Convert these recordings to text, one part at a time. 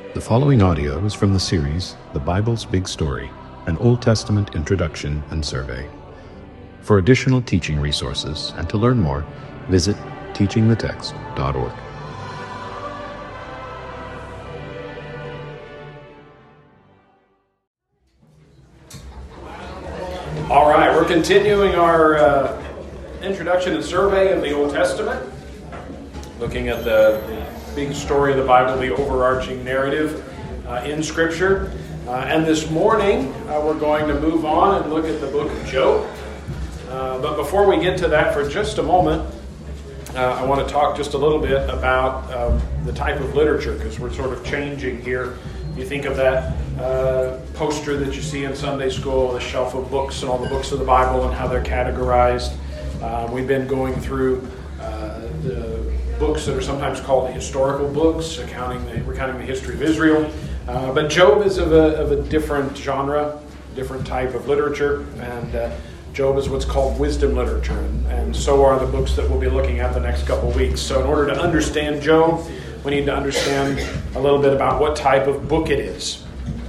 The following audio is from the series, The Bible's Big Story, an Old Testament introduction and survey. For additional teaching resources and to learn more, visit teachingthetext.org. All right, we're continuing our introduction and survey of the Old Testament, looking at the big story of the Bible, the overarching narrative in Scripture. And this morning, we're going to move on and look at the book of Job. But before we get to that for just a moment, I want to talk just a little bit about the type of literature, because we're sort of changing here. You think of that poster that you see in Sunday school, the shelf of books and all the books of the Bible and how they're categorized. We've been going through the books that are sometimes called the historical books, recounting the history of Israel. But Job is of a different genre, different type of literature, and Job is what's called wisdom literature, and so are the books that we'll be looking at the next couple of weeks. So in order to understand Job, we need to understand a little bit about what type of book it is.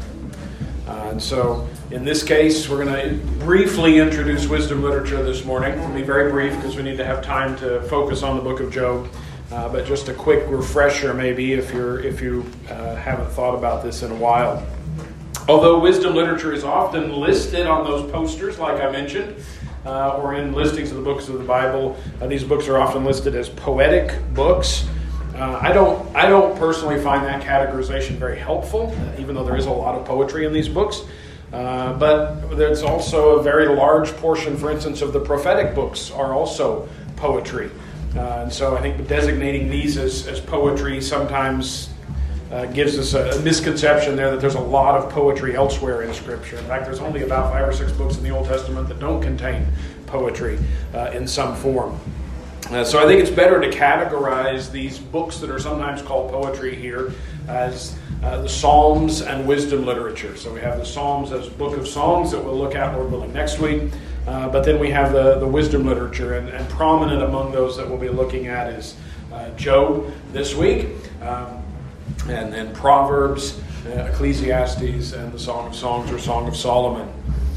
And so in this case, we're going to briefly introduce wisdom literature this morning. It'll be very brief because we need to have time to focus on the book of Job. But just a quick refresher maybe if you haven't thought about this in a while. Although wisdom literature is often listed on those posters, like I mentioned, or in listings of the books of the Bible, these books are often listed as poetic books. I don't personally find that categorization very helpful, even though there is a lot of poetry in these books. But there's also a very large portion, for instance, of the prophetic books are also poetry. And so I think designating these as poetry sometimes gives us a misconception there that there's a lot of poetry elsewhere in Scripture. In fact, there's only about 5 or 6 books in the Old Testament that don't contain poetry in some form. So I think it's better to categorize these books that are sometimes called poetry here as the Psalms and wisdom literature. So we have the Psalms as book of songs that we'll look at, Lord willing, next week. But then we have the wisdom literature, and prominent among those that we'll be looking at is Job this week, and then Proverbs, Ecclesiastes, and the Song of Songs or Song of Solomon.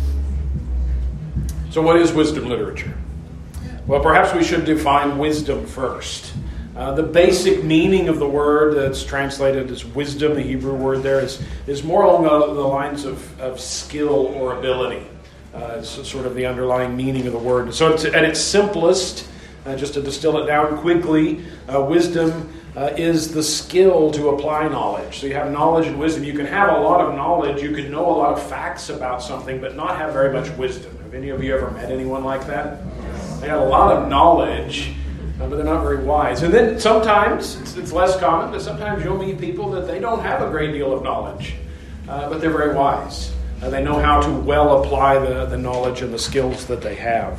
So what is wisdom literature? Well, perhaps we should define wisdom first. The basic meaning of the word that's translated as wisdom, the Hebrew word there, is more along the lines of skill or ability. It's sort of the underlying meaning of the word. So it's, at its simplest, just to distill it down quickly, wisdom is the skill to apply knowledge. So you have knowledge and wisdom. You can have a lot of knowledge, you can know a lot of facts about something, but not have very much wisdom. Have any of you ever met anyone like that? They have a lot of knowledge, but they're not very wise. And then sometimes, it's less common, but sometimes you'll meet people that they don't have a great deal of knowledge, but they're very wise. They know how to well apply the knowledge and the skills that they have.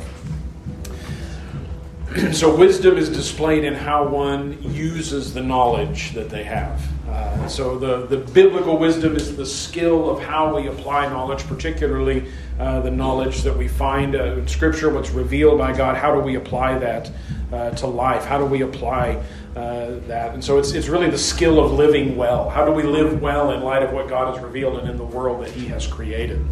So wisdom is displayed in how one uses the knowledge that they have. So the biblical wisdom is the skill of how we apply knowledge, particularly the knowledge that we find in Scripture, what's revealed by God. How do we apply that to life? How do we apply that? And so it's really the skill of living well. How do we live well in light of what God has revealed and in the world that He has created?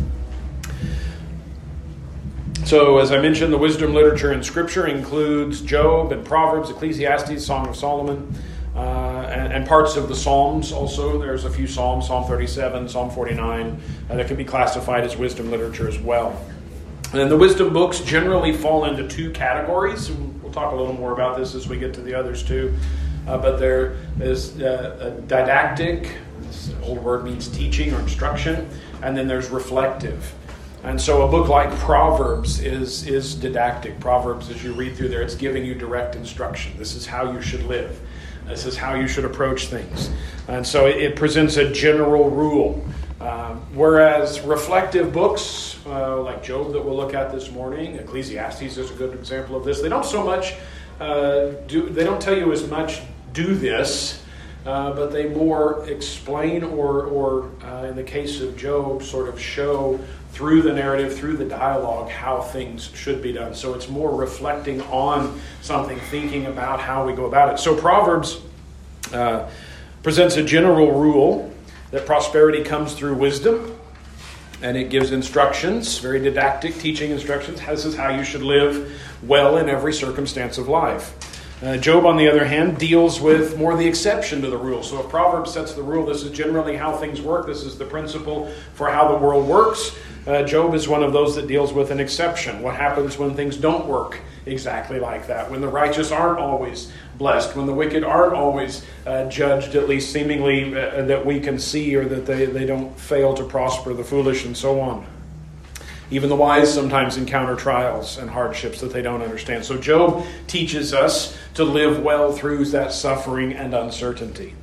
So, as I mentioned, the wisdom literature in Scripture includes Job and Proverbs, Ecclesiastes, Song of Solomon, and parts of the Psalms also. There's a few Psalms, Psalm 37, Psalm 49, that can be classified as wisdom literature as well. And the wisdom books generally fall into 2 categories. We'll talk a little more about this as we get to the others too. But there is a didactic, this old word means teaching or instruction, and then there's reflective. And so a book like Proverbs is didactic. Proverbs, as you read through there, it's giving you direct instruction. This is how you should live. This is how you should approach things. And so it presents a general rule. Whereas reflective books, like Job that we'll look at this morning, Ecclesiastes is a good example of this. They don't so much they don't tell you as much, do this, but they more explain or in the case of Job, sort of show through the narrative, through the dialogue, how things should be done. So it's more reflecting on something, thinking about how we go about it. So Proverbs presents a general rule that prosperity comes through wisdom, and it gives instructions, very didactic teaching instructions. This is how you should live well in every circumstance of life. Job, on the other hand, deals with more the exception to the rule. So if Proverbs sets the rule, this is generally how things work, this is the principle for how the world works, Job is one of those that deals with an exception. What happens when things don't work exactly like that? When the righteous aren't always blessed, when the wicked aren't always judged, at least seemingly that we can see, or that they don't fail to prosper, the foolish and so on. Even the wise sometimes encounter trials and hardships that they don't understand. So Job teaches us to live well through that suffering and uncertainty.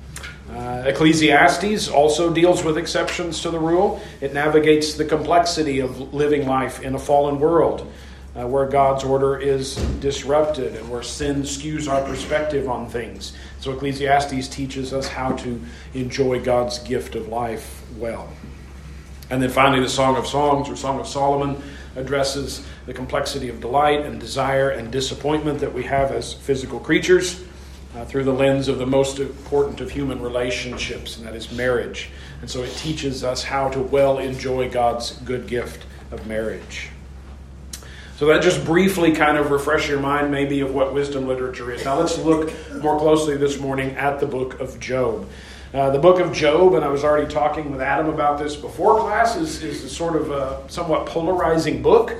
Ecclesiastes also deals with exceptions to the rule. It navigates the complexity of living life in a fallen world, where God's order is disrupted and where sin skews our perspective on things. So Ecclesiastes teaches us how to enjoy God's gift of life well. And then finally, the Song of Songs, or Song of Solomon, addresses the complexity of delight and desire and disappointment that we have as physical creatures through the lens of the most important of human relationships, and that is marriage. And so it teaches us how to well enjoy God's good gift of marriage. So that just briefly kind of refresh your mind maybe of what wisdom literature is. Now let's look more closely this morning at the book of Job. The book of Job, and I was already talking with Adam about this before class, is a sort of a somewhat polarizing book.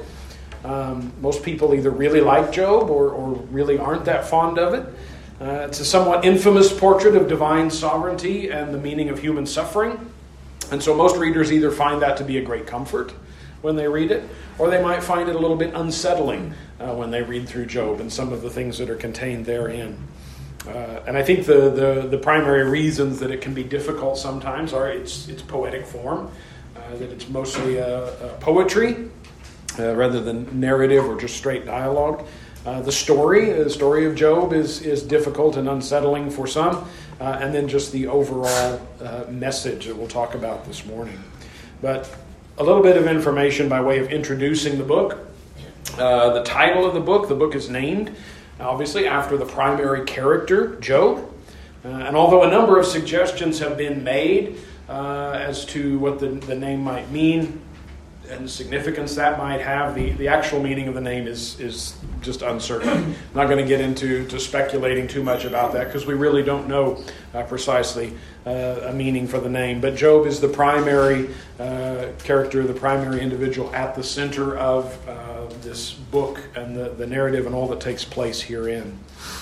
Most people either really like Job or really aren't that fond of it. It's a somewhat infamous portrait of divine sovereignty and the meaning of human suffering. And so most readers either find that to be a great comfort when they read it, or they might find it a little bit unsettling when they read through Job and some of the things that are contained therein. And I think the primary reasons that it can be difficult sometimes are its poetic form, that it's mostly poetry rather than narrative or just straight dialogue. The story of Job is difficult and unsettling for some, and then just the overall message that we'll talk about this morning. But a little bit of information by way of introducing the book. The title of the book is named obviously after the primary character, Job. And although a number of suggestions have been made as to what the name might mean and the significance that might have, the actual meaning of the name is just uncertain. I'm not going to get into speculating too much about that because we really don't know precisely a meaning for the name. But Job is the primary character, the primary individual at the center of this book and the narrative and all that takes place herein.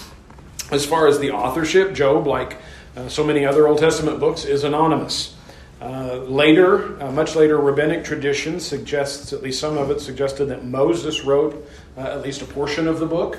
As far as the authorship, Job, like so many other Old Testament books, is anonymous. Much later, rabbinic tradition suggests, at least some of it suggested, that Moses wrote at least a portion of the book.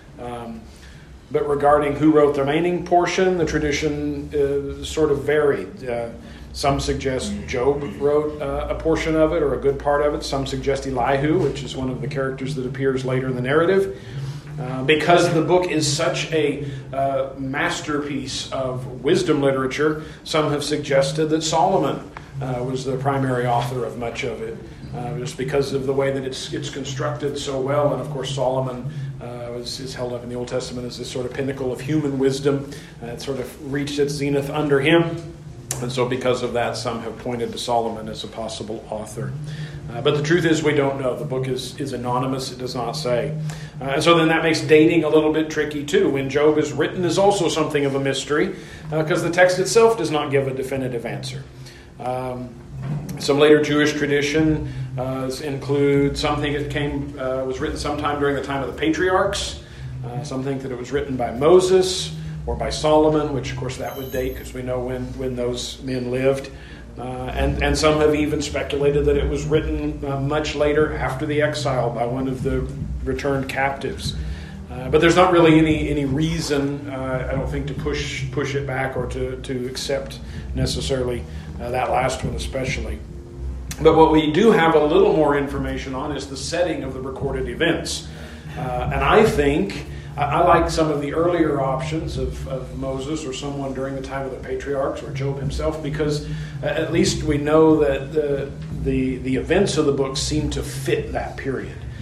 But regarding who wrote the remaining portion, the tradition sort of varied. Some suggest Job wrote a portion of it or a good part of it. Some suggest Elihu, which is one of the characters that appears later in the narrative. Because the book is such a masterpiece of wisdom literature, some have suggested that Solomon was the primary author of much of it, just because of the way that it's constructed so well. And of course, Solomon is held up in the Old Testament as this sort of pinnacle of human wisdom. It sort of reached its zenith under him. And so because of that, some have pointed to Solomon as a possible author. But the truth is we don't know. The book is anonymous. It does not say. And so then that makes dating a little bit tricky too. When Job is written is also something of a mystery because the text itself does not give a definitive answer. Some later Jewish tradition include something that was written sometime during the time of the patriarchs. Some think that it was written by Moses or by Solomon, which of course that would date because we know when those men lived. And some have even speculated that it was written much later after the exile by one of the returned captives. But there's not really any reason, I don't think, to push it back or to accept necessarily that last one especially. But what we do have a little more information on is the setting of the recorded events. And I think I like some of the earlier options of Moses or someone during the time of the patriarchs or Job himself, because at least we know that the events of the book seem to fit that period.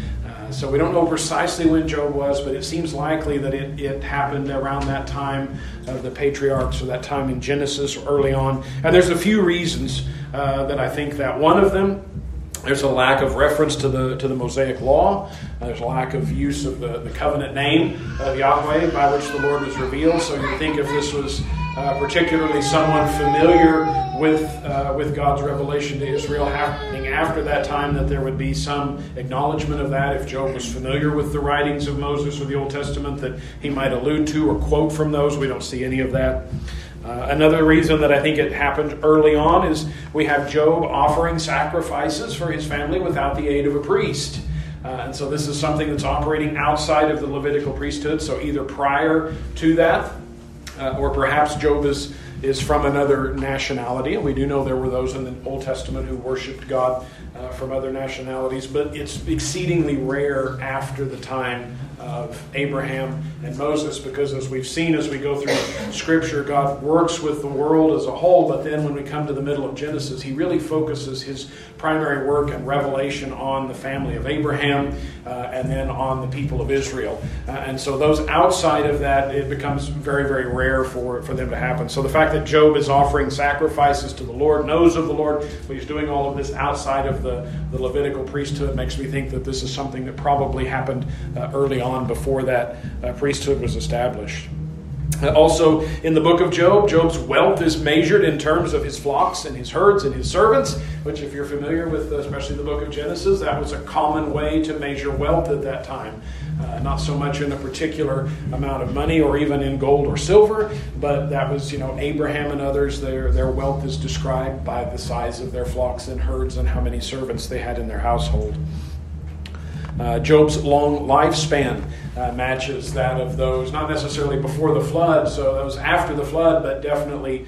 So we don't know precisely when Job was, but it seems likely that it happened around that time of the patriarchs, or that time in Genesis, early on. And there's a few reasons that I think that. One of them, there's a lack of reference to the Mosaic law. There's a lack of use of the covenant name of Yahweh by which the Lord was revealed. So you think if this was particularly someone familiar with God's revelation to Israel happening after that time, that there would be some acknowledgement of that. If Job was familiar with the writings of Moses or the Old Testament, that he might allude to or quote from those. We don't see any of that. Another reason that I think it happened early on is we have Job offering sacrifices for his family without the aid of a priest. And so this is something that's operating outside of the Levitical priesthood, so either prior to that, or perhaps Job is from another nationality. And we do know there were those in the Old Testament who worshipped God from other nationalities, but it's exceedingly rare after the time of Abraham and Moses, because as we've seen as we go through Scripture, God works with the world as a whole, but then when we come to the middle of Genesis, he really focuses his primary work and revelation on the family of Abraham and then on the people of Israel. And so those outside of that, it becomes very, very rare for them to happen. So the fact that Job is offering sacrifices to the Lord, knows of the Lord, but he's doing all of this outside of the Levitical priesthood, makes me think that this is something that probably happened early on before that priesthood was established. Also, in the book of Job, Job's wealth is measured in terms of his flocks and his herds and his servants, which if you're familiar with especially the book of Genesis, that was a common way to measure wealth at that time. Not so much in a particular amount of money or even in gold or silver, but that was, Abraham and others, their wealth is described by the size of their flocks and herds and how many servants they had in their household. Job's long lifespan matches that of those, not necessarily before the flood, so those after the flood, but definitely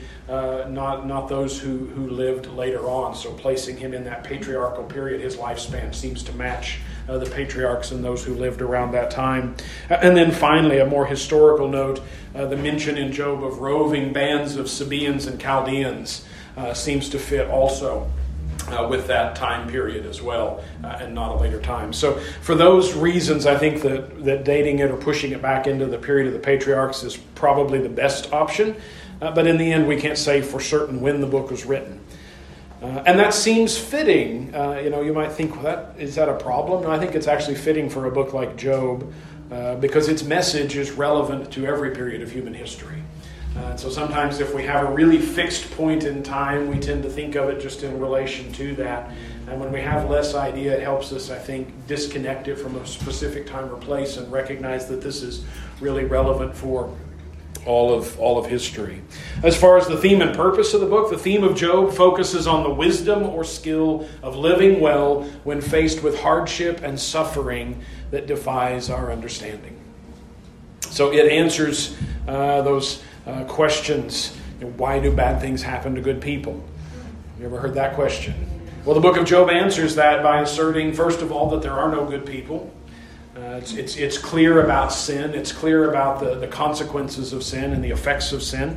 not those who lived later on. So placing him in that patriarchal period, his lifespan seems to match the patriarchs and those who lived around that time. And then finally, a more historical note, the mention in Job of roving bands of Sabaeans and Chaldeans seems to fit also with that time period as well, and not a later time. So for those reasons, I think that dating it or pushing it back into the period of the patriarchs is probably the best option. But in the end, we can't say for certain when the book was written. And that seems fitting. You might think, well, is that a problem? No, I think it's actually fitting for a book like Job because its message is relevant to every period of human history. So sometimes if we have a really fixed point in time, we tend to think of it just in relation to that. And when we have less idea, it helps us, I think, disconnect it from a specific time or place and recognize that this is really relevant for all of history. As far as the theme and purpose of the book, the theme of Job focuses on the wisdom or skill of living well when faced with hardship and suffering that defies our understanding. So it answers those questions. Why do bad things happen to good people? You ever heard that question? Well, the book of Job answers that by asserting, first of all, that there are no good people. It's clear about sin. It's clear about the consequences of sin and the effects of sin.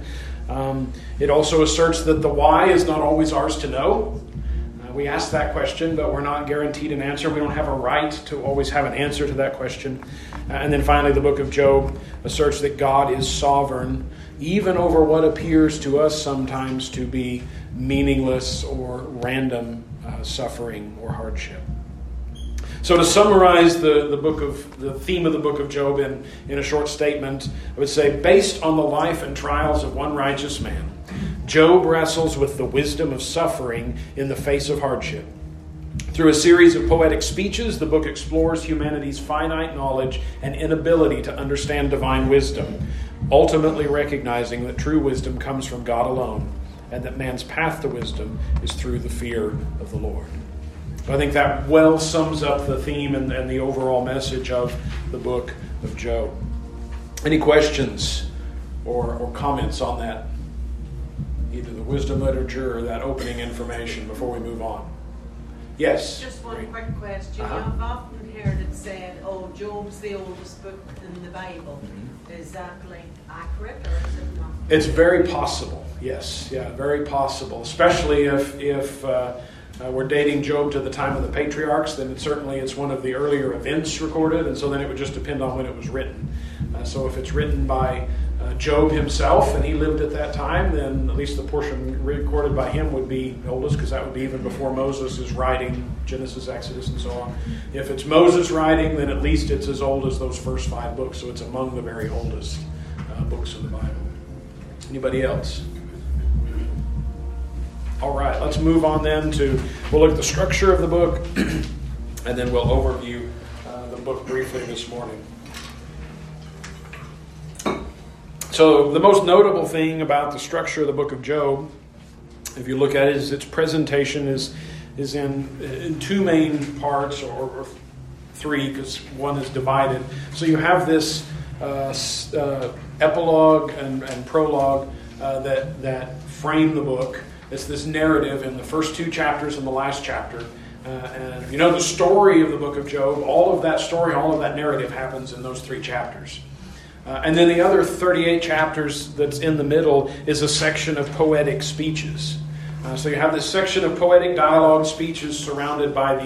It also asserts that the why is not always ours to know. We ask that question, but we're not guaranteed an answer. We don't have a right to always have an answer to that question. And then finally, the book of Job asserts that God is sovereign, even over what appears to us sometimes to be meaningless or random suffering or hardship. So to summarize the theme of the book of Job in a short statement, I would say, based on the life and trials of one righteous man, Job wrestles with the wisdom of suffering in the face of hardship. Through a series of poetic speeches, the book explores humanity's finite knowledge and inability to understand divine wisdom, ultimately recognizing that true wisdom comes from God alone, and that man's path to wisdom is through the fear of the Lord. I think that well sums up the theme and the overall message of the book of Job. Any questions or comments on that? Either the wisdom literature or that opening information before we move on. Yes? Just one quick question. I've often heard it said, Job's the oldest book in the Bible. Mm-hmm. Is that accurate or is it not? It's very possible, yes. Yeah, very possible. Especially if we're dating Job to the time of the patriarchs, then it's one of the earlier events recorded, and so then it would just depend on when it was written. So if it's written by Job himself, and he lived at that time, then at least the portion recorded by him would be oldest, because that would be even before Moses is writing Genesis, Exodus, and so on. If it's Moses writing, then at least it's as old as those first 5 books, so it's among the very oldest books of the Bible. Anybody else? All right, let's move on then we'll look at the structure of the book, and then we'll overview the book briefly this morning. So the most notable thing about the structure of the book of Job, if you look at it, is its presentation is in 2 main parts, or 3, because one is divided. So you have this epilogue and prologue that frame the book. It's this narrative in the first 2 chapters and the last chapter. And if you know the story of the book of Job, all of that story, all of that narrative happens in those 3 chapters. And then the other 38 chapters that's in the middle is a section of poetic speeches. So you have this section of poetic dialogue speeches surrounded by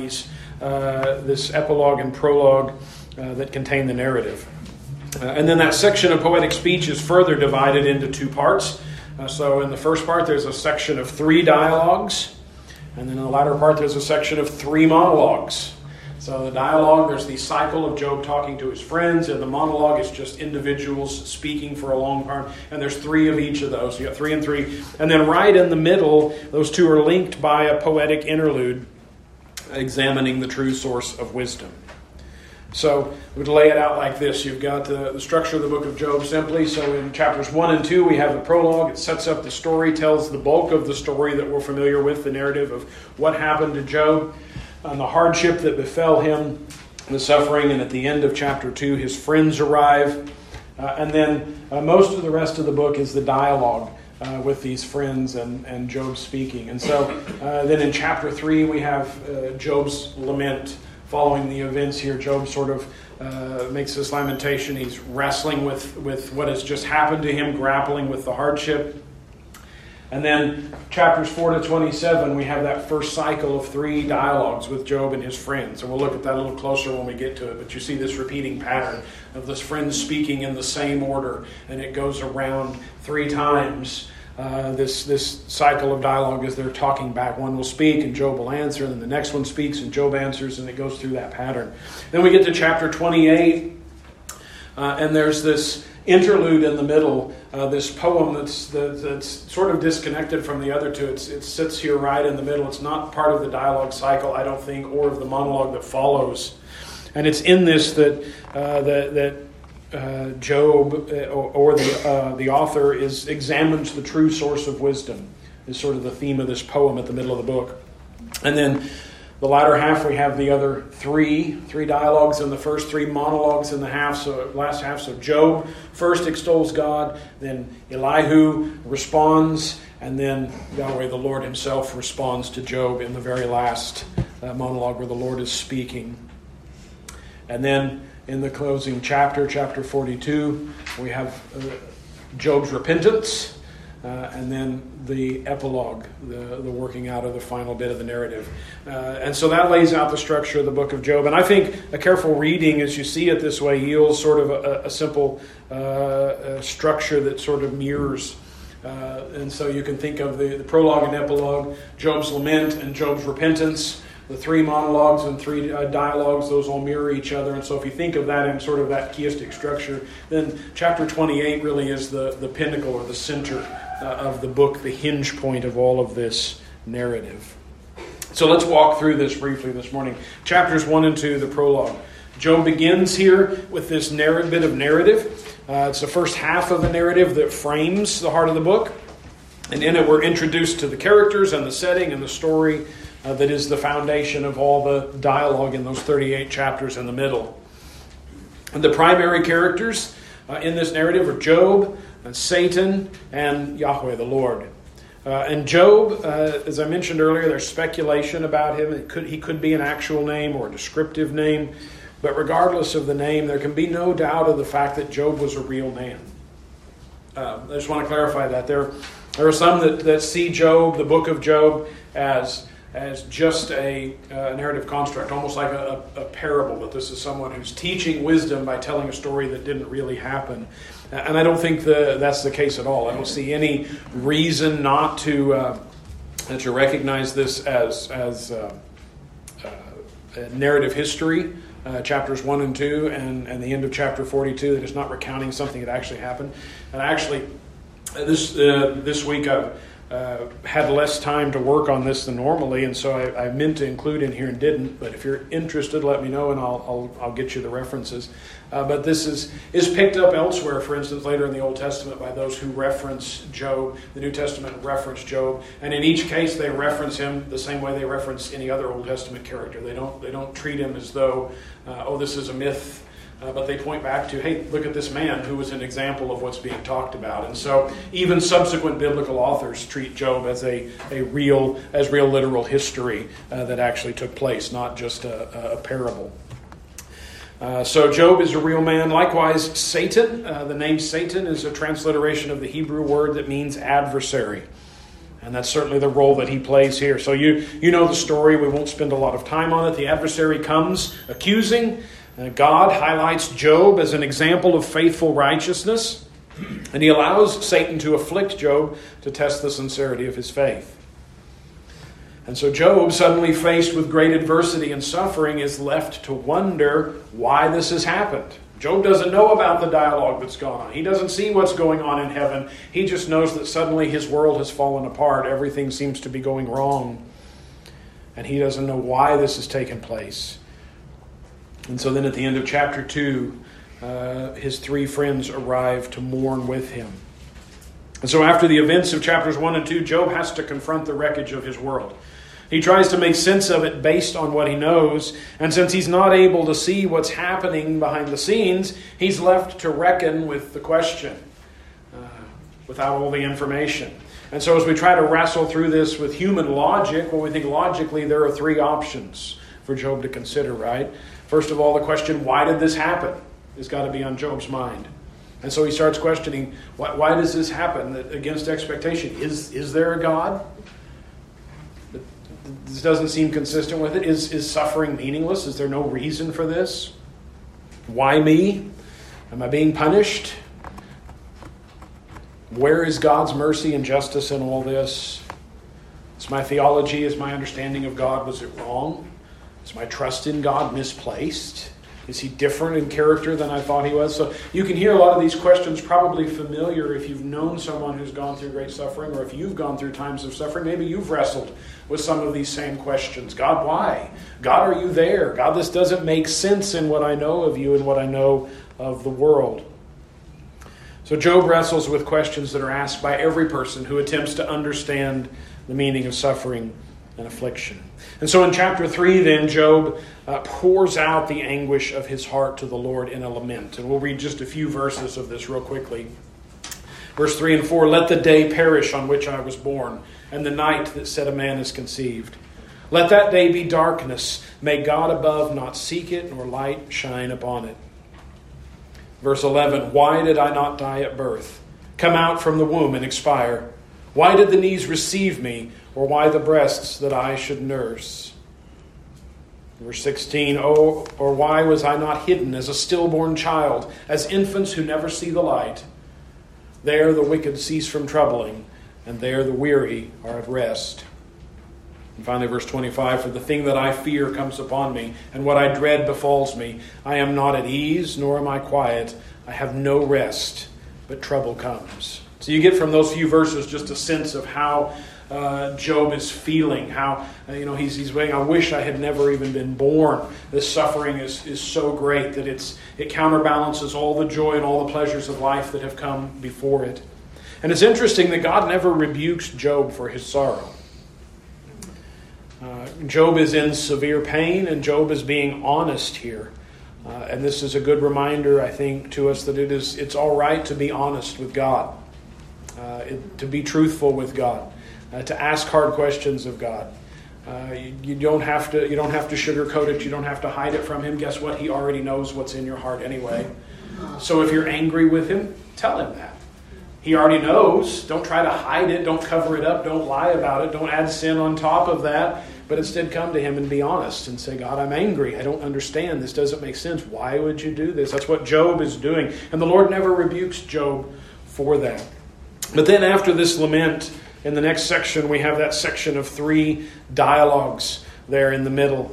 this epilogue and prologue that contain the narrative. And then that section of poetic speech is further divided into 2 parts. So in the first part, there's a section of 3 dialogues. And then in the latter part, there's a section of 3 monologues. So the dialogue, there's the cycle of Job talking to his friends, and the monologue is just individuals speaking for a long part. And there's 3 of each of those. You got 3 and 3. And then right in the middle, those 2 are linked by a poetic interlude examining the true source of wisdom. So we would lay it out like this. You've got the structure of the book of Job simply. So in chapters 1 and 2, we have the prologue. It sets up the story, tells the bulk of the story that we're familiar with, the narrative of what happened to Job, and the hardship that befell him, the suffering. And at the end of chapter 2, his friends arrive. And then most of the rest of the book is the dialogue with these friends and Job speaking. And so then in chapter 3, we have Job's lament. Following the events here, Job sort of makes this lamentation. He's wrestling with what has just happened to him, grappling with the hardship. And then chapters 4 to 27, we have that first cycle of 3 dialogues with Job and his friends. And we'll look at that a little closer when we get to it. But you see this repeating pattern of this friends speaking in the same order. And it goes around 3 times. This cycle of dialogue as they're talking back. One will speak and Job will answer, and then the next one speaks and Job answers, and it goes through that pattern. Then we get to chapter 28, and there's this interlude in the middle, this poem that's sort of disconnected from the other 2. It sits here right in the middle. It's not part of the dialogue cycle, I don't think, or of the monologue that follows. And it's in this that Job or the author examines the true source of wisdom, is sort of the theme of this poem at the middle of the book. And then the latter half, we have the other 3 dialogues in the first, 3 monologues in the last half. So Job first extols God, then Elihu responds, and then Yahweh the Lord himself responds to Job in the very last monologue where the Lord is speaking. And then in the closing chapter 42, we have Job's repentance, and then the epilogue, the working out of the final bit of the narrative. And so that lays out the structure of the book of Job. And I think a careful reading, as you see it this way, yields sort of a simple structure that sort of mirrors. And so you can think of the prologue and epilogue, Job's lament and Job's repentance. The 3 monologues and 3 dialogues, those all mirror each other. And so if you think of that in sort of that chiastic structure, then chapter 28 really is the pinnacle or the center of the book, the hinge point of all of this narrative. So let's walk through this briefly this morning. Chapters 1 and 2, the prologue. Job begins here with this bit of narrative. It's the first half of the narrative that frames the heart of the book. And in it we're introduced to the characters and the setting and the story that is the foundation of all the dialogue in those 38 chapters in the middle. And the primary characters in this narrative are Job, and Satan, and Yahweh the Lord. And Job, as I mentioned earlier, there's speculation about him. He could be an actual name or a descriptive name. But regardless of the name, there can be no doubt of the fact that Job was a real man. I just want to clarify that. There are some that see Job, the book of Job, as as just a narrative construct, almost like a parable, that this is someone who's teaching wisdom by telling a story that didn't really happen. And I don't think that's the case at all. I don't see any reason not to recognize this as narrative history, chapters 1 and 2, and the end of chapter 42, that it's not recounting something that actually happened. And actually, this week I've had less time to work on this than normally, and so I meant to include in here and didn't. But if you're interested, let me know, and I'll get you the references. But this is picked up elsewhere, for instance, later in the Old Testament by those who reference Job. The New Testament reference Job, and in each case they reference him the same way they reference any other Old Testament character. They don't treat him as though, this is a myth. But they point back to, hey, look at this man who was an example of what's being talked about. And so even subsequent biblical authors treat Job as a real literal history that actually took place, not just a parable. So Job is a real man. Likewise, Satan, the name Satan is a transliteration of the Hebrew word that means adversary. And that's certainly the role that he plays here. So you know the story. We won't spend a lot of time on it. The adversary comes accusing. God highlights Job as an example of faithful righteousness, and he allows Satan to afflict Job to test the sincerity of his faith. And so Job, suddenly faced with great adversity and suffering, is left to wonder why this has happened. Job doesn't know about the dialogue that's gone on. He doesn't see what's going on in heaven. He just knows that suddenly his world has fallen apart. Everything seems to be going wrong. And he doesn't know why this has taken place. And so then at the end of chapter 2, his 3 friends arrive to mourn with him. And so after the events of chapters 1 and 2, Job has to confront the wreckage of his world. He tries to make sense of it based on what he knows. And since he's not able to see what's happening behind the scenes, he's left to reckon with the question without all the information. And so as we try to wrestle through this with human logic, well, we think logically there are 3 options for Job to consider, right? First of all, the question, why did this happen, has got to be on Job's mind. And so he starts questioning, why does this happen against expectation? Is there a God? This doesn't seem consistent with it. Is suffering meaningless? Is there no reason for this? Why me? Am I being punished? Where is God's mercy and justice in all this? Is my theology, is my understanding of God, was it wrong? Is my trust in God misplaced? Is he different in character than I thought he was? So you can hear a lot of these questions probably familiar if you've known someone who's gone through great suffering, or if you've gone through times of suffering. Maybe you've wrestled with some of these same questions. God, why? God, are you there? God, this doesn't make sense in what I know of you and what I know of the world. So Job wrestles with questions that are asked by every person who attempts to understand the meaning of suffering and affliction. And so in chapter 3 then, Job pours out the anguish of his heart to the Lord in a lament. And we'll read just a few verses of this real quickly. Verse 3 and 4, let the day perish on which I was born, and the night that said a man is conceived. Let that day be darkness. May God above not seek it, nor light shine upon it. Verse 11, why did I not die at birth, come out from the womb and expire? Why did the knees receive me, or why the breasts that I should nurse? Verse 16, oh, or why was I not hidden as a stillborn child, as infants who never see the light? There the wicked cease from troubling, and there the weary are at rest. And finally, verse 25, for the thing that I fear comes upon me, and what I dread befalls me. I am not at ease, nor am I quiet. I have no rest, but trouble comes. So you get from those few verses just a sense of how Job is feeling, how he's saying, I wish I had never even been born. This suffering is so great that it counterbalances all the joy and all the pleasures of life that have come before it. And it's interesting that God never rebukes Job for his sorrow. Job is in severe pain, and Job is being honest here. And this is a good reminder, I think, to us that it's all right to be honest with God, to be truthful with God, to ask hard questions of God. You don't have to sugarcoat it. You don't have to hide it from Him. Guess what? He already knows what's in your heart anyway. So if you're angry with Him, tell Him that. He already knows. Don't try to hide it. Don't cover it up. Don't lie about it. Don't add sin on top of that. but instead come to him and be honest and say, God, I'm angry. I don't understand. This doesn't make sense. Why would you do this? That's what Job is doing. And the Lord never rebukes Job for that. But then after this lament, in the next section, we have that section of 3 dialogues there in the middle.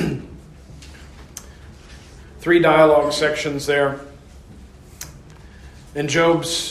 3 dialogue sections there. And Job's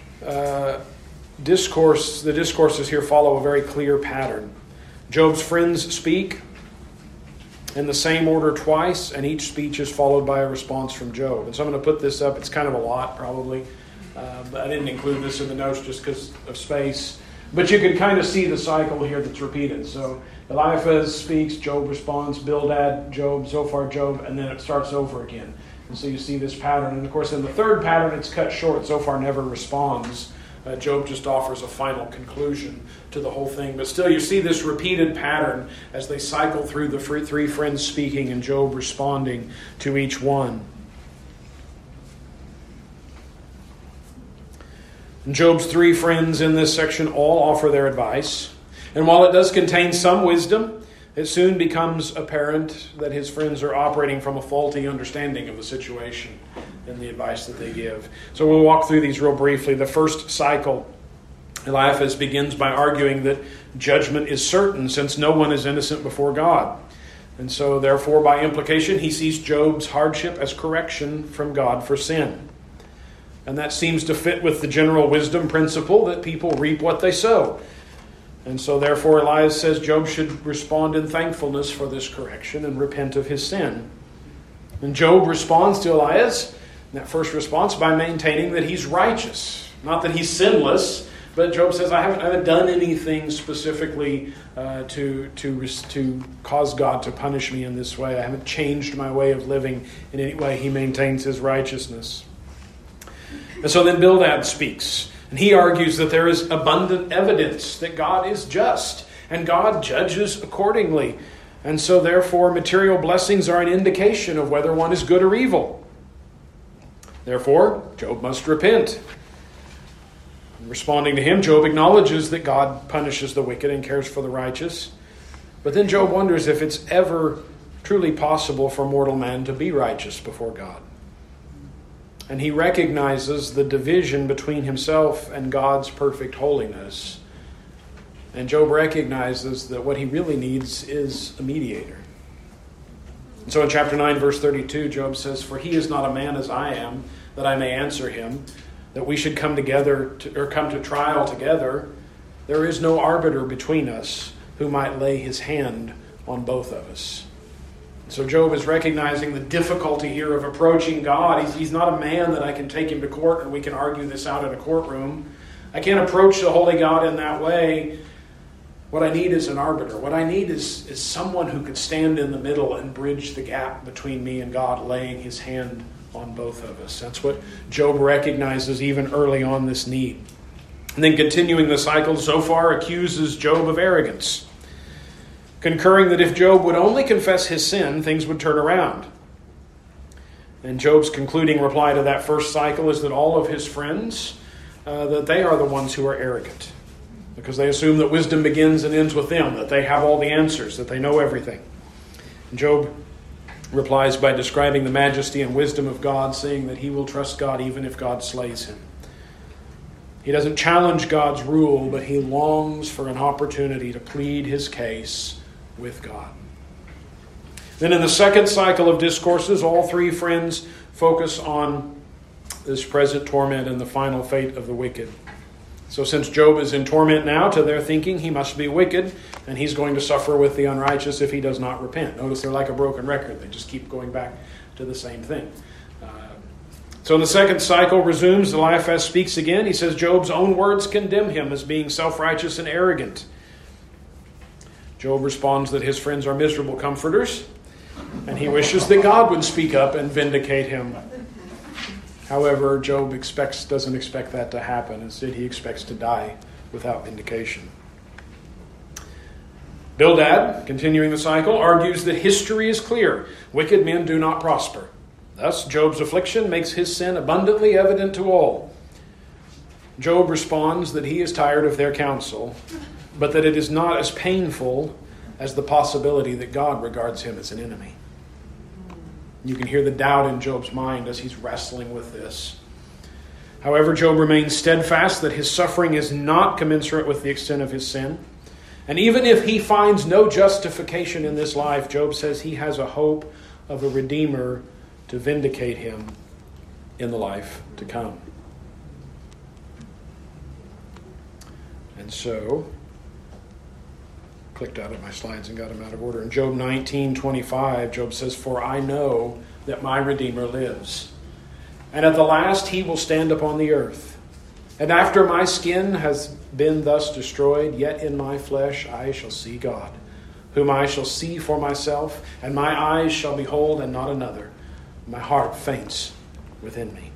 discourse, the discourses here follow a very clear pattern. Job's friends speak in the same order twice, and each speech is followed by a response from Job. And so I'm going to put this up. It's kind of a lot, probably. But I didn't include this in the notes just because of space. But you can kind of see the cycle here that's repeated. So Eliphaz speaks, Job responds, Bildad, Job, Zophar, Job, and then it starts over again. And so you see this pattern. And of course, in the third pattern, it's cut short. Zophar never responds. Job just offers a final conclusion to the whole thing. But still, you see this repeated pattern as they cycle through the 3 friends speaking and Job responding to each one. And Job's 3 friends in this section all offer their advice. And while it does contain some wisdom, it soon becomes apparent that his friends are operating from a faulty understanding of the situation and the advice that they give. So we'll walk through these real briefly. The first cycle, Eliphaz begins by arguing that judgment is certain since no one is innocent before God. And so therefore, by implication, he sees Job's hardship as correction from God for sin. And that seems to fit with the general wisdom principle that people reap what they sow. And so therefore Eliphaz says Job should respond in thankfulness for this correction and repent of his sin. And Job responds to Eliphaz, in that first response, by maintaining that he's righteous. Not that he's sinless, but Job says, I haven't done anything specifically to cause God to punish me in this way. I haven't changed my way of living in any way. He maintains his righteousness. And so then Bildad speaks. And he argues that there is abundant evidence that God is just and God judges accordingly. And so therefore material blessings are an indication of whether one is good or evil. Therefore, Job must repent. In responding to him, Job acknowledges that God punishes the wicked and cares for the righteous. But then Job wonders if it's ever truly possible for mortal man to be righteous before God. And he recognizes the division between himself and God's perfect holiness. And Job recognizes that what he really needs is a mediator. And so in chapter 9, verse 32, Job says, For he is not a man as I am, that I may answer him, that we should come together or come to trial together. There is no arbiter between us who might lay his hand on both of us. So Job is recognizing the difficulty here of approaching God. He's not a man that I can take him to court and we can argue this out in a courtroom. I can't approach the holy God in that way. What I need is an arbiter. What I need is someone who could stand in the middle and bridge the gap between me and God, laying his hand on both of us. That's what Job recognizes even early on, this need. And then continuing the cycle, Zophar accuses Job of arrogance, concurring that if Job would only confess his sin, things would turn around. And Job's concluding reply to that first cycle is that all of his friends, that they are the ones who are arrogant, because they assume that wisdom begins and ends with them, that they have all the answers, that they know everything. And Job replies by describing the majesty and wisdom of God, saying that he will trust God even if God slays him. He doesn't challenge God's rule, but he longs for an opportunity to plead his case with God. Then in the second cycle of discourses, all 3 friends focus on this present torment and the final fate of the wicked. So since Job is in torment now, to their thinking, he must be wicked, and he's going to suffer with the unrighteous if he does not repent. Notice they're like a broken record. They just keep going back to the same thing. So the second cycle resumes. Eliphaz speaks again. He says Job's own words condemn him as being self-righteous and arrogant. Job responds that his friends are miserable comforters, and he wishes that God would speak up and vindicate him. However, Job doesn't expect that to happen. Instead, he expects to die without vindication. Bildad, continuing the cycle, argues that history is clear. Wicked men do not prosper. Thus, Job's affliction makes his sin abundantly evident to all. Job responds that he is tired of their counsel, but that it is not as painful as the possibility that God regards him as an enemy. You can hear the doubt in Job's mind as he's wrestling with this. However, Job remains steadfast that his suffering is not commensurate with the extent of his sin. And even if he finds no justification in this life, Job says he has a hope of a Redeemer to vindicate him in the life to come. And so, clicked out of my slides and got them out of order. In Job 19:25, Job says, "For I know that my Redeemer lives, and at the last he will stand upon the earth. And after my skin has been thus destroyed, yet in my flesh I shall see God, whom I shall see for myself, and my eyes shall behold and not another. My heart faints within me."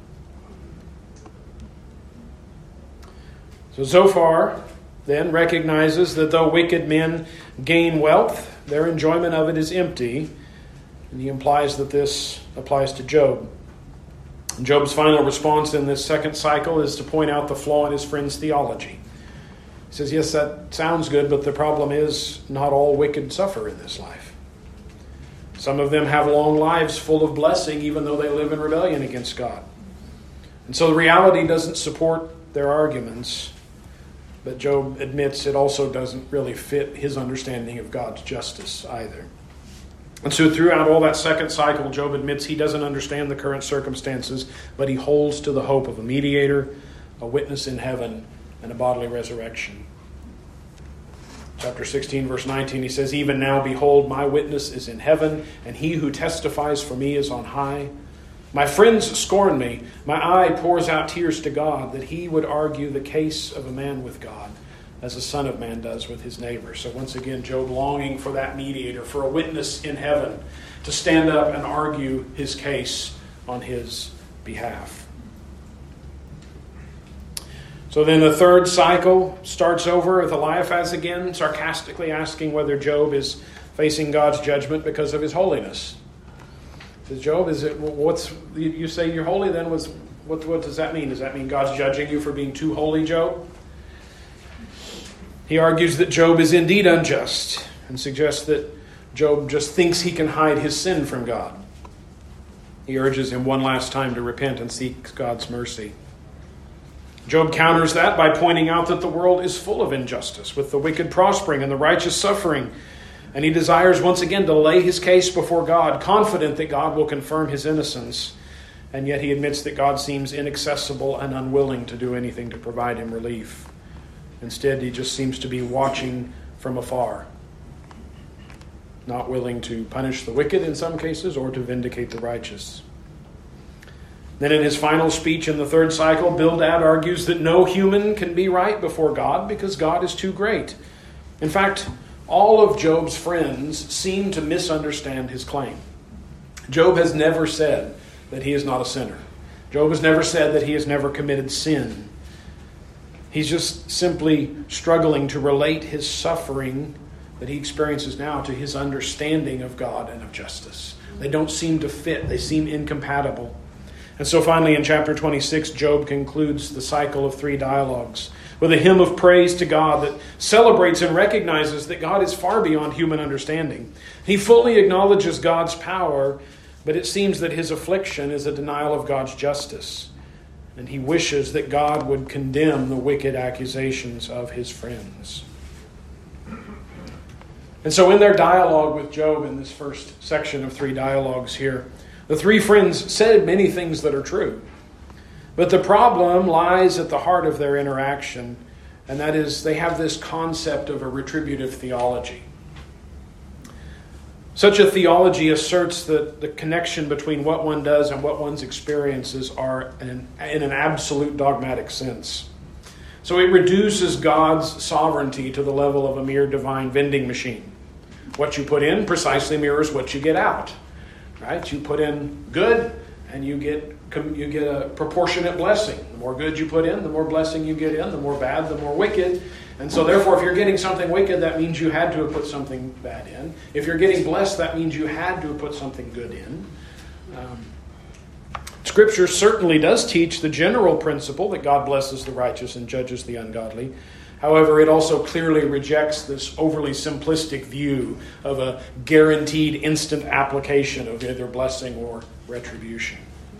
So far, then, recognizes that though wicked men gain wealth, their enjoyment of it is empty. And he implies that this applies to Job. Job's final response in this second cycle is to point out the flaw in his friend's theology. He says, yes, that sounds good, but the problem is not all wicked suffer in this life. Some of them have long lives full of blessing, even though they live in rebellion against God. And so the reality doesn't support their arguments. But Job admits it also doesn't really fit his understanding of God's justice either. And so throughout all that second cycle, Job admits he doesn't understand the current circumstances, but he holds to the hope of a mediator, a witness in heaven, and a bodily resurrection. Chapter 16, verse 19, he says, "Even now, behold, my witness is in heaven, and he who testifies for me is on high. My friends scorn me. My eye pours out tears to God, that he would argue the case of a man with God, as a son of man does with his neighbor." So once again, Job longing for that mediator, for a witness in heaven, to stand up and argue his case on his behalf. So then the third cycle starts over with Eliphaz again, sarcastically asking whether Job is facing God's judgment because of his holiness. Says, Job, you say you're holy, then what does that mean? Does that mean God's judging you for being too holy, Job? He argues that Job is indeed unjust and suggests that Job just thinks he can hide his sin from God. He urges him one last time to repent and seek God's mercy. Job counters that by pointing out that the world is full of injustice, with the wicked prospering and the righteous suffering. And he desires once again to lay his case before God, confident that God will confirm his innocence. And yet he admits that God seems inaccessible and unwilling to do anything to provide him relief. Instead, he just seems to be watching from afar, not willing to punish the wicked in some cases or to vindicate the righteous. Then in his final speech in the third cycle, Bildad argues that no human can be right before God because God is too great. In fact, all of Job's friends seem to misunderstand his claim. Job has never said that he is not a sinner. Job has never said that he has never committed sin. He's just simply struggling to relate his suffering that he experiences now to his understanding of God and of justice. They don't seem to fit. They seem incompatible. And so finally in chapter 26, Job concludes the cycle of three dialogues with a hymn of praise to God that celebrates and recognizes that God is far beyond human understanding. He fully acknowledges God's power, but it seems that his affliction is a denial of God's justice. And he wishes that God would condemn the wicked accusations of his friends. And so in their dialogue with Job in this first section of three dialogues here, the three friends said many things that are true. But the problem lies at the heart of their interaction, and that is they have this concept of a retributive theology. Such a theology asserts that the connection between what one does and what one's experiences are in an absolute dogmatic sense. So it reduces God's sovereignty to the level of a mere divine vending machine. What you put in precisely mirrors what you get out. Right? You put in good, and you get a proportionate blessing. The more good you put in, the more blessing you get in. The more bad, the more wicked. And so therefore, if you're getting something wicked, that means you had to have put something bad in. If you're getting blessed, that means you had to have put something good in. Scripture certainly does teach the general principle that God blesses the righteous and judges the ungodly. However, it also clearly rejects this overly simplistic view of a guaranteed instant application of either blessing or retribution.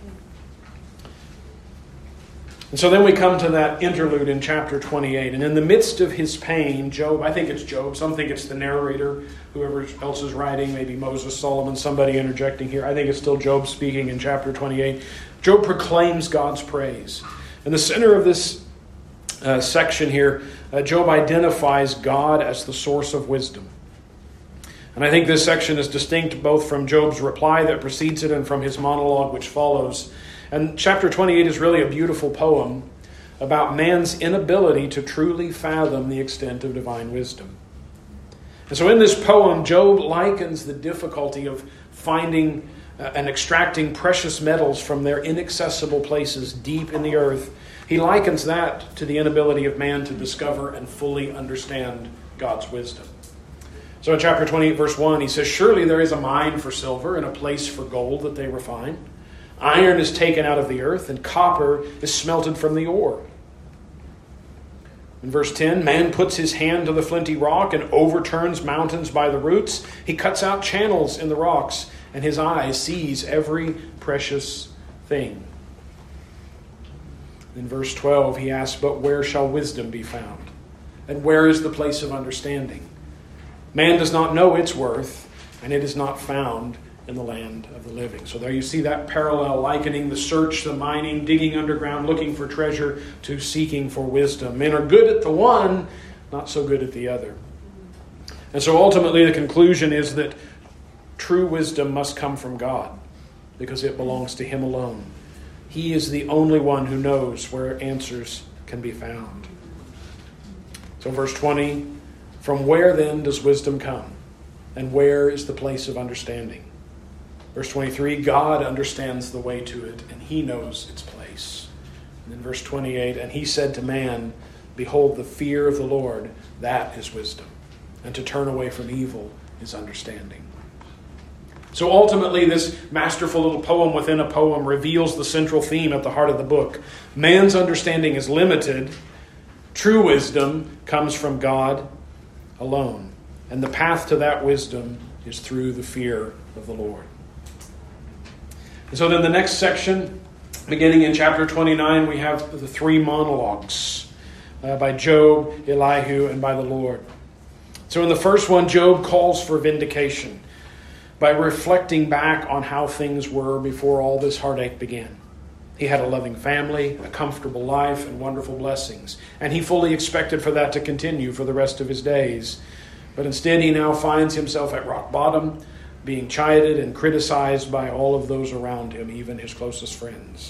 And so then we come to that interlude in chapter 28. And in the midst of his pain, Job, I think it's Job, some think it's the narrator, whoever else is writing, maybe Moses, Solomon, somebody interjecting here. I think it's still Job speaking in chapter 28. Job proclaims God's praise. In the center of this section here, Job identifies God as the source of wisdom. And I think this section is distinct both from Job's reply that precedes it and from his monologue which follows. And chapter 28 is really a beautiful poem about man's inability to truly fathom the extent of divine wisdom. And so in this poem, Job likens the difficulty of finding and extracting precious metals from their inaccessible places deep in the earth. He likens that to the inability of man to discover and fully understand God's wisdom. So in chapter 28, verse 1, he says, "Surely there is a mine for silver and a place for gold that they refine. Iron is taken out of the earth, and copper is smelted from the ore." In verse 10, "Man puts his hand to the flinty rock and overturns mountains by the roots. He cuts out channels in the rocks, and his eye sees every precious thing." In verse 12, he asks, "But where shall wisdom be found? And where is the place of understanding? Man does not know its worth, and it is not found in the land of the living." So there you see that parallel, likening the search, the mining, digging underground, looking for treasure, to seeking for wisdom. Men are good at the one, not so good at the other. And so ultimately the conclusion is that true wisdom must come from God, because it belongs to Him alone. He is the only one who knows where answers can be found. So verse 20, "From where then does wisdom come? And where is the place of understanding?" Verse 23, "God understands the way to it, and He knows its place." And then verse 28, "And He said to man, Behold, the fear of the Lord, that is wisdom, and to turn away from evil is understanding." So ultimately, this masterful little poem within a poem reveals the central theme at the heart of the book. Man's understanding is limited. True wisdom comes from God alone. And the path to that wisdom is through the fear of the Lord. And so then the next section, beginning in chapter 29, we have the three monologues by Job, Elihu, and by the Lord. So in the first one, Job calls for vindication by reflecting back on how things were before all this heartache began. He had a loving family, a comfortable life, and wonderful blessings. And he fully expected for that to continue for the rest of his days. But instead, he now finds himself at rock bottom, being chided and criticized by all of those around him, even his closest friends.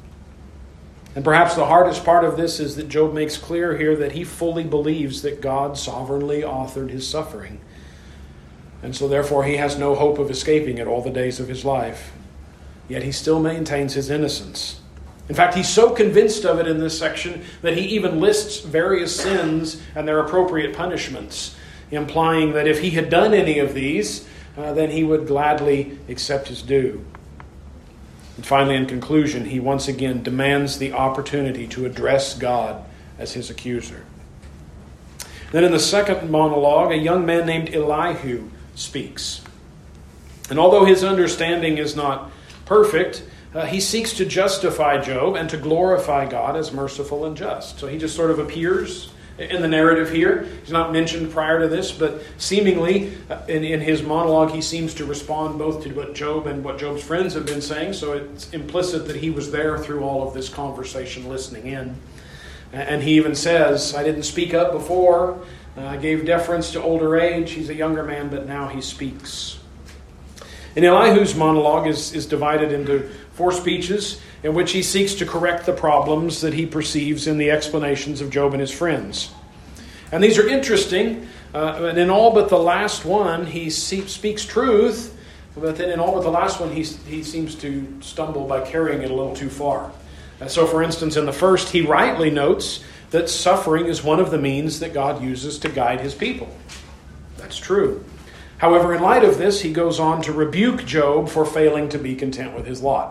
And perhaps the hardest part of this is that Job makes clear here that he fully believes that God sovereignly authored his suffering. And so therefore he has no hope of escaping it all the days of his life. Yet he still maintains his innocence. In fact, he's so convinced of it in this section that he even lists various sins and their appropriate punishments, implying that if he had done any of these, then he would gladly accept his due. And finally, in conclusion, he once again demands the opportunity to address God as his accuser. Then in the second monologue, a young man named Elihu speaks. And although his understanding is not perfect, he seeks to justify Job and to glorify God as merciful and just. So he just sort of appears in the narrative here. He's not mentioned prior to this, but seemingly in his monologue he seems to respond both to what Job and what Job's friends have been saying, so it's implicit that he was there through all of this conversation listening in. And he even says, "I didn't speak up before, I gave deference to older age. He's a younger man, but now he speaks." And Elihu's monologue is divided into 4 speeches in which he seeks to correct the problems that he perceives in the explanations of Job and his friends. And these are interesting. And in all but the last one, he speaks truth. But then in all but the last one, he seems to stumble by carrying it a little too far. So for instance, in the first, he rightly notes that suffering is one of the means that God uses to guide his people. That's true. However, in light of this, he goes on to rebuke Job for failing to be content with his lot.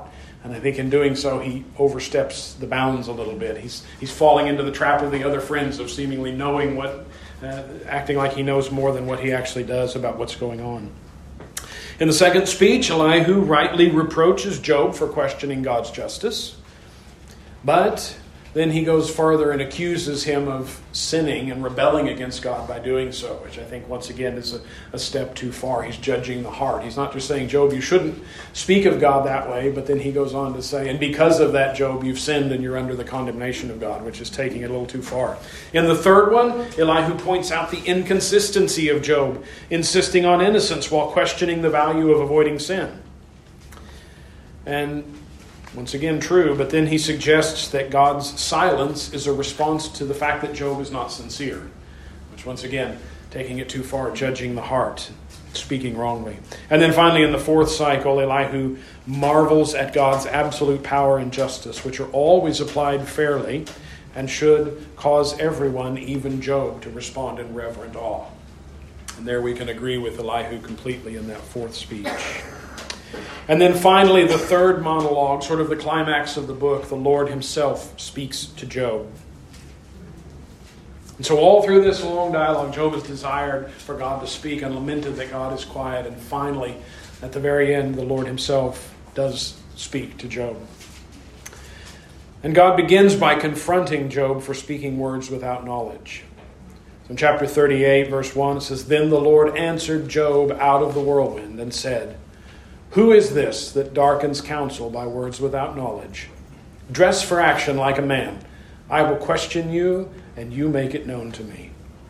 And I think in doing so, he oversteps the bounds a little bit. He's falling into the trap of the other friends of seemingly knowing acting like he knows more than what he actually does about what's going on. In the second speech, Elihu rightly reproaches Job for questioning God's justice. But then he goes further and accuses him of sinning and rebelling against God by doing so, which I think, once again, is a step too far. He's judging the heart. He's not just saying, Job, you shouldn't speak of God that way, but then he goes on to say, and because of that, Job, you've sinned and you're under the condemnation of God, which is taking it a little too far. In the third one, Elihu points out the inconsistency of Job, insisting on innocence while questioning the value of avoiding sin. And once again, true, but then he suggests that God's silence is a response to the fact that Job is not sincere, which, once again, taking it too far, judging the heart, speaking wrongly. And then finally, in the fourth cycle, Elihu marvels at God's absolute power and justice, which are always applied fairly and should cause everyone, even Job, to respond in reverent awe. And there we can agree with Elihu completely in that fourth speech. And then finally, the third monologue, sort of the climax of the book, the Lord himself speaks to Job. And so all through this long dialogue, Job has desired for God to speak and lamented that God is quiet. And finally, at the very end, the Lord himself does speak to Job. And God begins by confronting Job for speaking words without knowledge. So in chapter 38, verse 1, it says, Then the Lord answered Job out of the whirlwind and said, Who is this that darkens counsel by words without knowledge? Dress for action like a man. I will question you, and you make it known to me.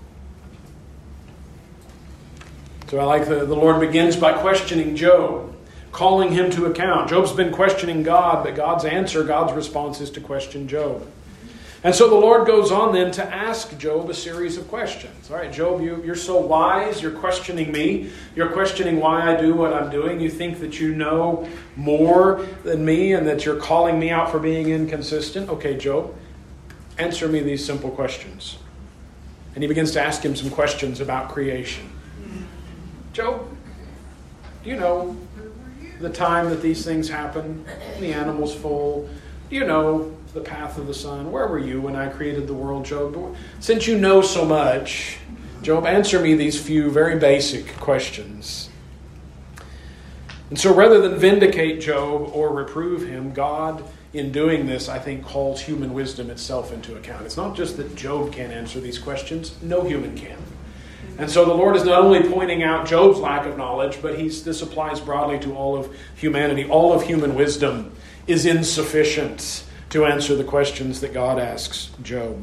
So I like the Lord begins by questioning Job, calling him to account. Job's been questioning God, but God's answer, God's response is to question Job. And so the Lord goes on then to ask Job a series of questions. All right, Job, you're so wise. You're questioning me. You're questioning why I do what I'm doing. You think that you know more than me and that you're calling me out for being inconsistent. Okay, Job, answer me these simple questions. And he begins to ask him some questions about creation. Job, do you know the time that these things happen? The animals fall. Do you know the path of the sun? Where were you when I created the world, Job? Since you know so much, Job, answer me these few very basic questions. And so rather than vindicate Job or reprove him, God, in doing this, I think, calls human wisdom itself into account. It's not just that Job can't answer these questions. No human can. And so the Lord is not only pointing out Job's lack of knowledge, but this applies broadly to all of humanity. All of human wisdom is insufficient to answer the questions that God asks Job.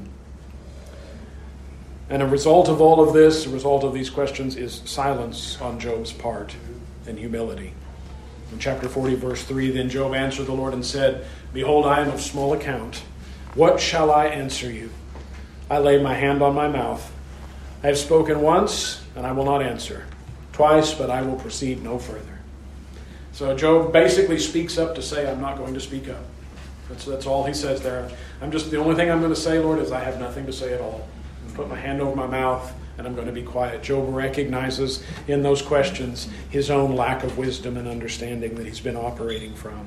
And a result of all of this, a result of these questions, is silence on Job's part and humility. In chapter 40, verse 3, Then Job answered the Lord and said, Behold, I am of small account. What shall I answer you? I lay my hand on my mouth. I have spoken once, and I will not answer. Twice, but I will proceed no further. So Job basically speaks up to say, I'm not going to speak up. That's all he says there. The only thing I'm going to say, Lord, is I have nothing to say at all. I've put my hand over my mouth, and I'm going to be quiet. Job recognizes in those questions his own lack of wisdom and understanding that he's been operating from.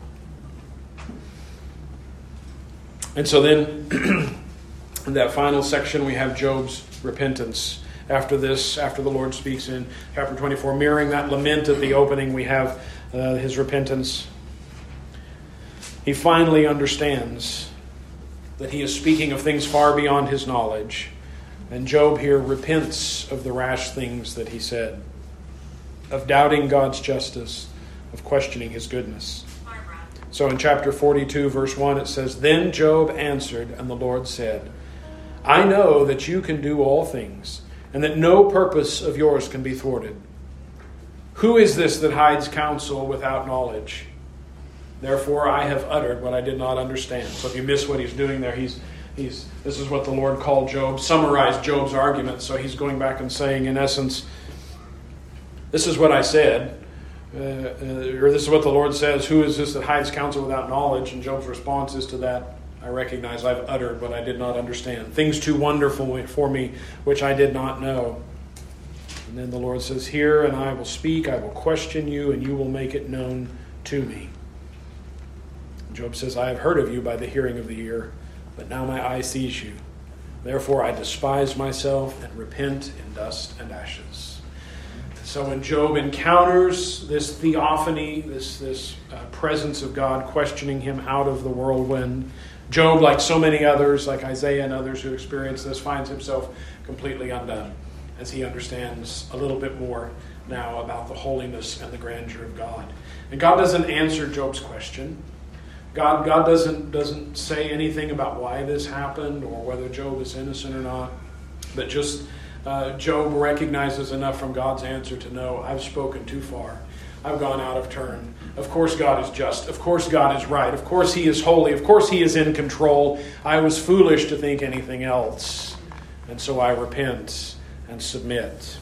And so then, in that final section, we have Job's repentance. After the Lord speaks in chapter 24, mirroring that lament at the opening, we have his repentance. He finally understands that he is speaking of things far beyond his knowledge. And Job here repents of the rash things that he said, of doubting God's justice, of questioning his goodness. So in chapter 42, verse 1, it says, Then Job answered, and the Lord said, I know that you can do all things, and that no purpose of yours can be thwarted. Who is this that hides counsel without knowledge? Therefore I have uttered what I did not understand. So if you miss what he's doing there, this is what the Lord called Job, summarized Job's argument. So he's going back and saying, in essence, this is what I said, or this is what the Lord says, who is this that hides counsel without knowledge? And Job's response is to that, I recognize I've uttered what I did not understand. Things too wonderful for me, which I did not know. And then the Lord says, Hear, and I will speak, I will question you, and you will make it known to me. Job says, I have heard of you by the hearing of the ear, but now my eye sees you. Therefore I despise myself and repent in dust and ashes. So when Job encounters this theophany, this presence of God questioning him out of the whirlwind, Job, like so many others, like Isaiah and others who experience this, finds himself completely undone as he understands a little bit more now about the holiness and the grandeur of God. And God doesn't answer Job's question. God doesn't say anything about why this happened or whether Job is innocent or not. But just Job recognizes enough from God's answer to know, I've spoken too far. I've gone out of turn. Of course God is just. Of course God is right. Of course He is holy. Of course He is in control. I was foolish to think anything else. And so I repent and submit.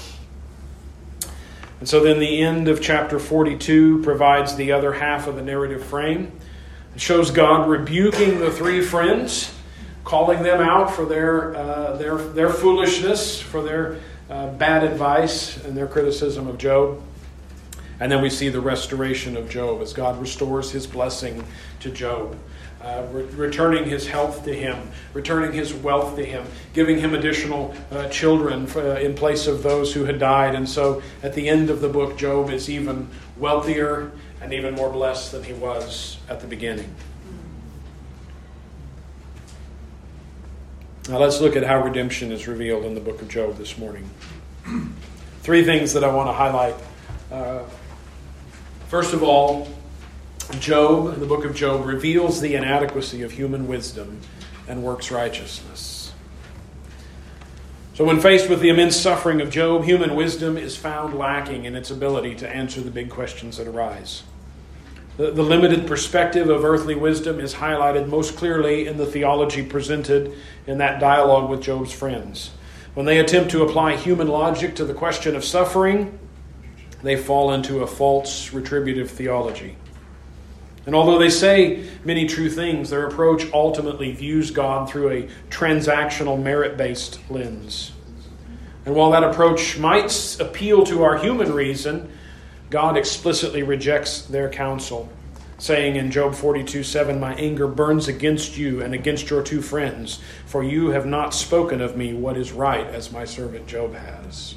And so then the end of chapter 42 provides the other half of the narrative frame. It shows God rebuking the three friends, calling them out for their foolishness, for their bad advice and their criticism of Job. And then we see the restoration of Job as God restores His blessing to Job, returning His health to him, returning His wealth to him, giving him additional children in place of those who had died. And so at the end of the book, Job is even wealthier and even more blessed than he was at the beginning. Now let's look at how redemption is revealed in the book of Job this morning. Three things that I want to highlight. First of all, Job, the book of Job, reveals the inadequacy of human wisdom and works righteousness. So when faced with the immense suffering of Job, human wisdom is found lacking in its ability to answer the big questions that arise. The limited perspective of earthly wisdom is highlighted most clearly in the theology presented in that dialogue with Job's friends. When they attempt to apply human logic to the question of suffering, they fall into a false retributive theology. And although they say many true things, their approach ultimately views God through a transactional, merit-based lens. And while that approach might appeal to our human reason, God explicitly rejects their counsel, saying in Job 42:7, "My anger burns against you and against your two friends, for you have not spoken of me what is right, as my servant Job has."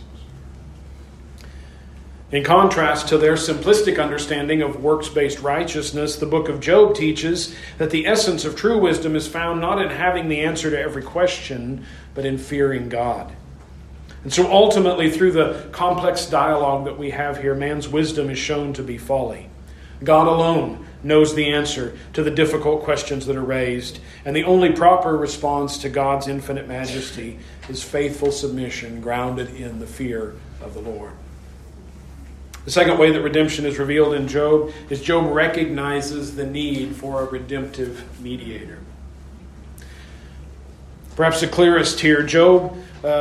In contrast to their simplistic understanding of works-based righteousness, the book of Job teaches that the essence of true wisdom is found not in having the answer to every question, but in fearing God. And so ultimately, through the complex dialogue that we have here, man's wisdom is shown to be folly. God alone knows the answer to the difficult questions that are raised, and the only proper response to God's infinite majesty is faithful submission grounded in the fear of the Lord. The second way that redemption is revealed in Job is Job recognizes the need for a redemptive mediator. Perhaps the clearest here, Job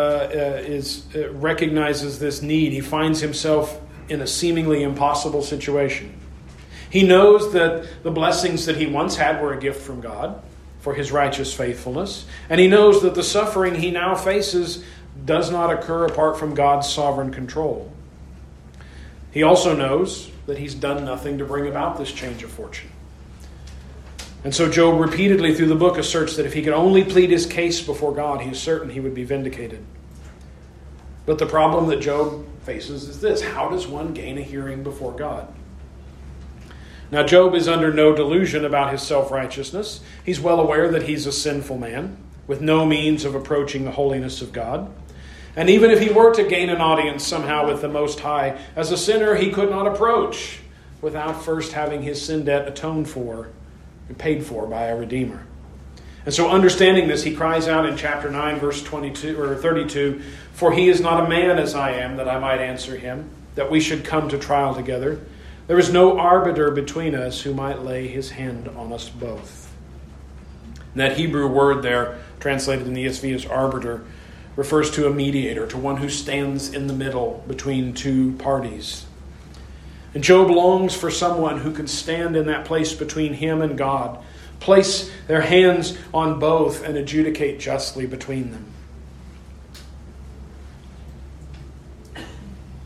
recognizes this need. He finds himself in a seemingly impossible situation. He knows that the blessings that he once had were a gift from God for his righteous faithfulness, and he knows that the suffering he now faces does not occur apart from God's sovereign control. He also knows that he's done nothing to bring about this change of fortune. And so Job repeatedly through the book asserts that if he could only plead his case before God, he is certain he would be vindicated. But the problem that Job faces is this: how does one gain a hearing before God? Now, Job is under no delusion about his self-righteousness. He's well aware that he's a sinful man with no means of approaching the holiness of God. And even if he were to gain an audience somehow with the Most High, as a sinner he could not approach without first having his sin debt atoned for and paid for by a Redeemer. And so understanding this, he cries out in chapter 9, verse 22 or 32, "For he is not a man as I am, that I might answer him, that we should come to trial together. There is no arbiter between us who might lay his hand on us both." And that Hebrew word there, translated in the ESV as arbiter, refers to a mediator, to one who stands in the middle between two parties. And Job longs for someone who can stand in that place between him and God, place their hands on both, and adjudicate justly between them.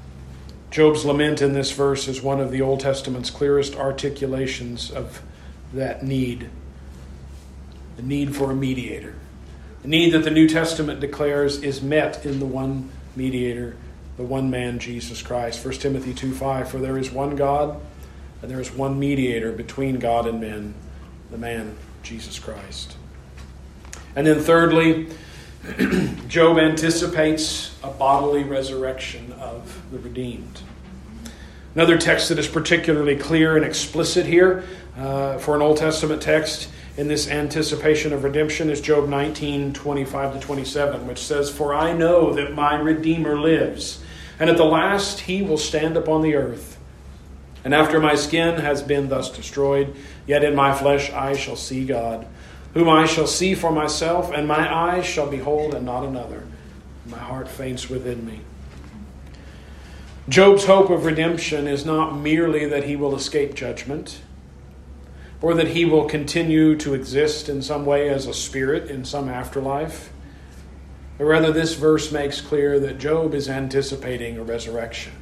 Job's lament in this verse is one of the Old Testament's clearest articulations of that need. The need for a mediator. The need that the New Testament declares is met in the one mediator, the one man, Jesus Christ. 1 Timothy 2:5, for there is one God, and there is one mediator between God and men, the man, Jesus Christ. And then thirdly, Job anticipates a bodily resurrection of the redeemed. Another text that is particularly clear and explicit here for an Old Testament text in this anticipation of redemption is Job 19:25-27, which says, for I know that my Redeemer lives, and at the last he will stand upon the earth. And after my skin has been thus destroyed, yet in my flesh I shall see God, whom I shall see for myself, and my eyes shall behold and not another. My heart faints within me. Job's hope of redemption is not merely that he will escape judgment, or that he will continue to exist in some way as a spirit in some afterlife. But rather, this verse makes clear that Job is anticipating a resurrection.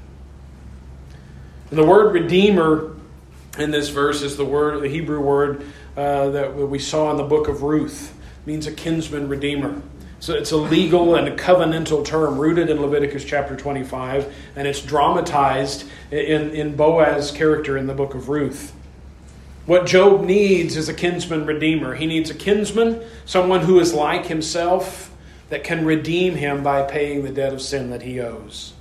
And the word redeemer in this verse is the Hebrew word that we saw in the book of Ruth. It means a kinsman redeemer. So it's a legal and a covenantal term rooted in Leviticus chapter 25, and it's dramatized in Boaz's character in the book of Ruth. What Job needs is a kinsman redeemer. He needs a kinsman, someone who is like himself, that can redeem him by paying the debt of sin that he owes.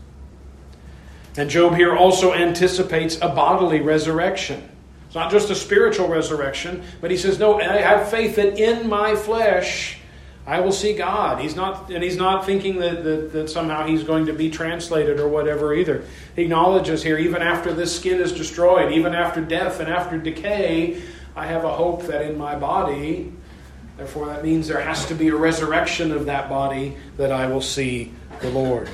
And Job here also anticipates a bodily resurrection. It's not just a spiritual resurrection, but he says, no, I have faith that in my flesh I will see God. He's not thinking that somehow he's going to be translated or whatever either. He acknowledges here, even after this skin is destroyed, even after death and after decay, I have a hope that in my body, therefore that means there has to be a resurrection of that body, that I will see the Lord.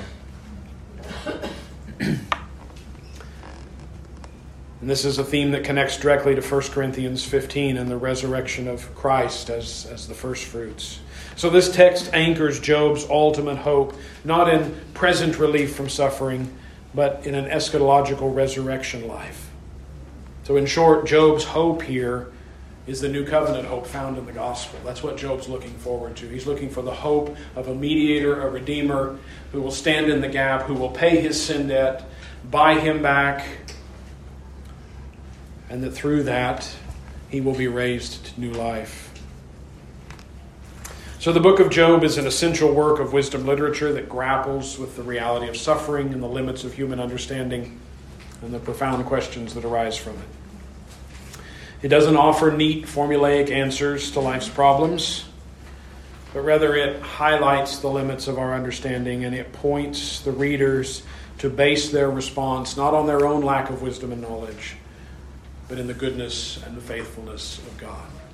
And this is a theme that connects directly to 1 Corinthians 15 and the resurrection of Christ as the first fruits. So this text anchors Job's ultimate hope, not in present relief from suffering, but in an eschatological resurrection life. So in short, Job's hope here is the new covenant hope found in the gospel. That's what Job's looking forward to. He's looking for the hope of a mediator, a redeemer, who will stand in the gap, who will pay his sin debt, buy him back, and that through that he will be raised to new life. So the book of Job is an essential work of wisdom literature that grapples with the reality of suffering and the limits of human understanding and the profound questions that arise from it. It doesn't offer neat, formulaic answers to life's problems, but rather it highlights the limits of our understanding, and it points the readers to base their response not on their own lack of wisdom and knowledge, but in the goodness and the faithfulness of God.